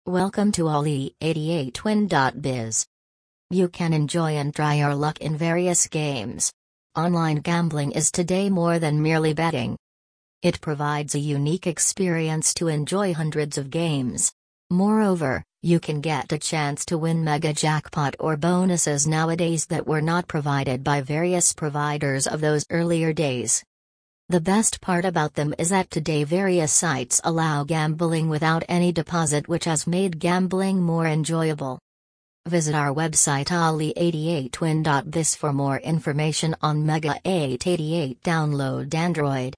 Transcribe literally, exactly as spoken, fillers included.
Welcome to Ali eighty-eight twin dot biz. You can enjoy and try your luck in various games. Online gambling is today more than merely betting. It provides a unique experience to enjoy hundreds of games. Moreover, you can get a chance to win mega jackpot or bonuses nowadays that were not provided by various providers of those earlier days. The best part about them is that today various sites allow gambling without any deposit, which has made gambling more enjoyable. Visit our website Ali eighty-eight twin dot biz for more information on Mega eight eighty-eight. Download Android.